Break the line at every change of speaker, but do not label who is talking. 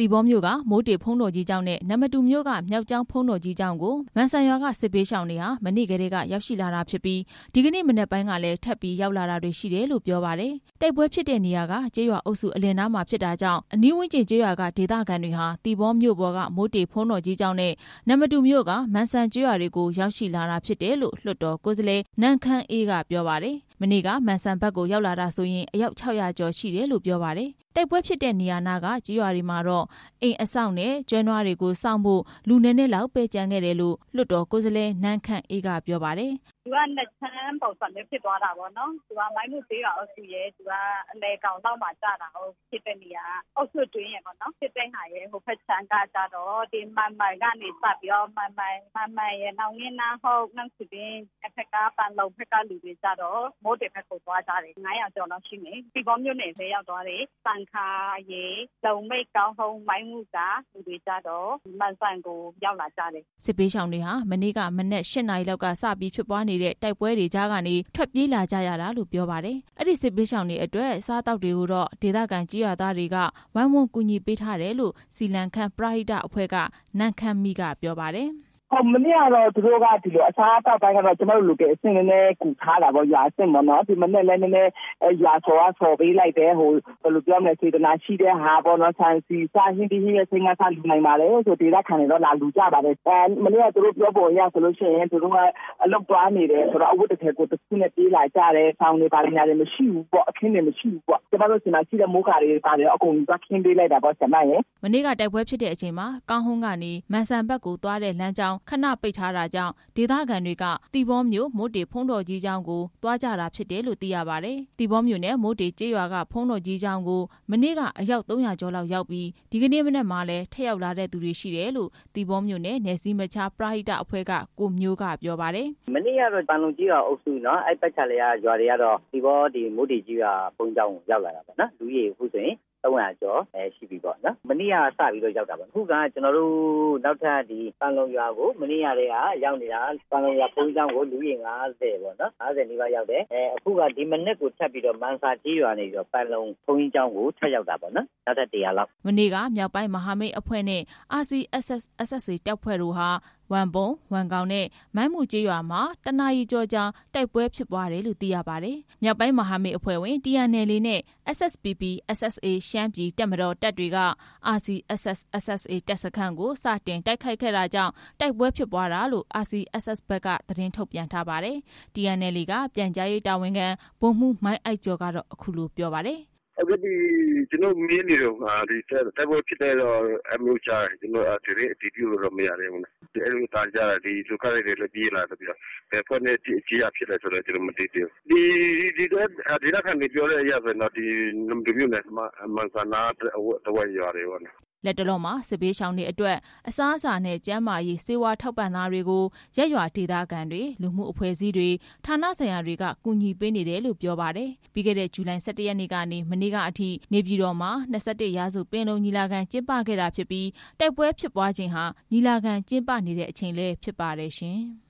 တီဘောမြို့ကမိုးတေဖုံးတော်ကြီးကျောင်းနဲ့နမတူမြို့ကမြောက်ကျောင်းဖုံးတော်ကြီးကျောင်းကိုမန်ဆန်ရွာကစစ်ပေးရှောင်တွေဟာမနေ့ကတည်းကရောက်ရှိလာတာဖြစ်ပြီးဒီကနေ့မနက်ပိုင်းကလည်းထပ်ပြီးရောက်လာတာတွေရှိတယ်လို့ပြောပါတယ်။တိုက်ပွဲဖြစ်တဲ့နေရာကကျေးရွာအုပ်စုအလယ်နားမှာဖြစ်တာကြောင့်အနီးဝန်းကျင်ကျေးရွာကဒေသခံတွေဟာတီဘောမြို့ပေါ်ကမိုးတေဖုံးတော်ကြီးကျောင်းနဲ့နမတူမြို့ကမန်ဆန်ကျေးရွာတွေကိုရောက်ရှိလာတာဖြစ်တယ်လို့လွှတ်တော်ကိုယ်စားလှယ်နန်းခမ်းအေးကပြောပါတယ်။မနေ့ကမန်ဆန်ဘက်ကိုရောက်လာတာဆိုရင်အယောက်600ကျော်ရှိတယ်လို့ပြောပါတယ်။တိုက်ပွဲဖြစ်တဲ့နေရာနာကကျေးရွာတွေမှာတော့အိမ်အဆောင်နဲ့ကျွဲနွားတွေကိုစောင့်ဖို့လူနည်းနည်းလောက်ပဲကြံခဲ့တယ်လို့လွှတ်တော်ကိုယ်စားလှယ်နန်းခမ်းအေးကပြောပါတယ်။
သူကနှစ်ချမ်းပုံစံမျိုးဖြစ်သွားတာပေါ့နော်။သူကမိုင်းမှုသေးတာအုပ်စုရဲ့သူကအလဲကောင်တော့မှကြာတာဟုတ်ဖြစ်တဲ့နေရာအုပ်စုတွင်းရဲ့ပေါ့နော်ဖြစ်တဲ့ဟာရဲ့ဟိုဖက်ချမ်းကကြတော့ဒီမန်မိုင်ကနေစပြီးတော့မန်မိုင်ရဲ့နောက်ရင်းနာဟုတ်နှံ့စုပင်အဖက်ကပန်လုံဖက်ကလူတွေကြတော့မိုးတေဖက်ကိုသွားကြတယ်900ကျော်လောက်ရှိနေဒီဘောမျိုးနဲ့ပဲရောက်သွားတယ်စံခါရေလုံမိတ်ကောင်းဟုံးမိုင်းမှုကလူတွေကြတော့မန်ဆန်ကိုရောက်လာကြတယ်
စစ်ပေးရှောင်တွေဟာမနေ့ကမနက်8 နာရီလောက်ကစပြီးဖြစ်ပွားနေတဲ့တိုက်ပွဲတွေကြားကနေထွက်ပြေးလာကြရတာလို့ပြောပါတယ်။အဲ့ဒီစစ်ပေးရှောင်တွေအတွက်စားတောက်တွေကိုတော့ဒေသခံကြီးရွာသားတွေကဝိုင်းဝန်းကူညီပေးထားတယ်လို့စီလန်ခန့်ပရဟိတအဖွဲ့ကနန်းခမ်းမိကပြောပါတယ်။
မနေ့ကတော့သူတို့ကဒီလိုအစားအသောက်ပိုင်းကတော့ကျွန်တော်တို့လူကအဆင့်နည်းနည်းကူထားတာပေါ့ရွာအဆင့်ပေါ့နော်ဒီမနေ့လည်းနည်းနည်းရွာဆော်ပေးလိုက်တယ်ဟိုဘယ်လိုပြောမလဲစေတနာရှိတဲ့ဟာပေါ့နော်ဆန်စီစားဟင်းဒီဟင်းရဲ့ဆင်းရဲစားလူနိုင်ပါလေဆိုဒေသခံတွေတော့လာလူကြပါတယ်မနေ့ကသူတို့ပြောပေါ်ရဆိုလို့ရှိရင်သူတို့ကအလုပ်သွားနေတယ်ဆိုတော့အဝတ်တစ်ထည်ကိုတစ်ခုနဲ့ပြေးလာကြတယ်ဆောင်းနေပါလိမ့်မယ်မရှိဘူးပေါ့အခင်းတွေမရှိဘူးပေါ့ကျွန်တော်တို့ဒီမှာရှိတဲ့မိုးကာတွေပါတယ်အကုန်သွားခင်းပေးလိုက်တာပေါ့ဆမ်မရဲ့
မနေ့ကတိုက်ပွဲဖြစ်တဲ့အချိန်မှာကောင်းဟုံးကနေမန်ဆန်ဘက်ကိုသွားတဲ့လမ်းကြောင်းခဏပိတ်ထားတာကြောင့်ဒေသခံတွေကတီဘောမြို့မိုးတေဖုံးတော်ကြီးကျောင်းကိုသွားကြတာဖြစ်တယ်လို့သိရပါတယ်။တီဘောမြို့နဲ့မိုးတေကျေးရွာကဖုံးတော်ကြီးကျောင်းကိုမနေ့ကအယောက်300ကျော်လောက်ရောက်ပြီးဒီကနေ့မနက်မှာလည်းထက်ရောက်လာတဲ့သူတွေရှိတယ်လို့တီဘောမြို့နဲ့နယ်စည်းမခြားပရဟိတအဖွဲ့ကကိုမျိုးကပြောပါတယ်
။မနေ့ကတော့ပန်လုံကြီးရွာအုပ်စုနော်အဲ့ပတ်ချလေရွာတွေကတော့တီဘောဒီမိုးတေကြီးရွာဖုံးကျောင်းကိုရောက်လာတာပေါ့နော်လူကြီးအခုဆိုရင်300ကျော်ရှိပြီပေါ့နော်မနေ့ကစပြီးတော့ရောက်တာပေါ့အခုကကျွန်တော်တို့နောက်ထပ်ဒီပန်လုံရွာကိုမနေ့ကတည်းကရောက်နေတာပန်လုံရွာဘုန်းကြီးကျောင်းကိုလူကြီး50ပေါ့နော်50နီးပါးရောက်တယ်အခုကဒီမနေ့ကိုထပ်ပြီးတော့မန်ဆာကြီးရွာနေပြီးတော့ပန်လုံဘုန်းကြီးကျောင်းကိုထပ်ရောက်တာပေါ့နော်နောက်ထပ်100လောက်
မနေ့ကမြောက်ပိုင်းမဟာမိတ်အဖွဲ့နဲ့ RCSS/SSA တပ်ဖွဲ့တို့ဟာဝမ်ပုံဝမ်ကောင်နဲ့မိုင်းမှုကျေးရွာမှာတနာရီကျော်ကြာတိုက်ပွဲဖြစ်ပွားတယ်လို့သိရပါတယ်။မြောက်ပိုင်းမဟာမိတ်အဖွဲ့ဝင် TNL နဲ့ SSPP/SSA ရှမ်းပြည်တပ်မတော်တပ်တွေက RCSS/SSA တပ်စခန်းကိုစတင်တိုက်ခိုက်ခဲ့တာကြောင့်တိုက်ပွဲဖြစ်ပွားတာလို့ RCSS ဘက်ကသတင်းထုတ်ပြန်ထားပါတယ်။ TNL ကပြန်ကြားရေးတာဝန်ခံဗိုလ်မှူးမိုင်းအိုက်ကျော်ကတော့အခုလိုပြောပါတယ်။
အခုဒီကျွန်တော်မင်းနေတော့ဒီတိုက်ပွဲဖြစ်တဲ့တော့အမျိုးချာကျွန်တော်အတီးပြလို့မရဘူးနော်အဲ့လိုတာကြတာဒီလူကလည်းလည်းပြေးလာတယ်ပြီးတော့ဘယ်ဖွဲ့နဲ့ကြီးရဖြစ်လဲဆိုတော့ကျွန်တော်မသိသေးဘူးဒီတော့ခံနေပြောရရဆိုတော့ဒီနမ်ဒူမျိုးနဲ့မန်ဆာနာတဝဲရတယ်ပေါ့နော်
လက်တလုံးမှာစစ်ပေးရှောင်တွေအတွက်အစားအစာနဲ့ကျန်းမာရေးစေဝါထောက်ပံ့သားတွေကိုရက်ရွာဒေသခံတွေလူမှုအဖွဲ့အစည်းတွေဌာနဆိုင်ရာတွေကကူညီပေးနေတယ်လို့ပြောပါတယ်။ပြီးခဲ့တဲ့ဇူလိုင်17ရက်နေ့ကနေမနေ့ကအထိနေပြည်တော်မှာ21ရာစုပင်လုံညီလာခံကျင်းပခဲ့တာဖြစ်ပြီးတိုက်ပွဲဖြစ်ပွားခြင်းဟာညီလာခံကျင်းပနေတဲ့အချိန်လည်းဖြစ်ပါတယ်ရှင်။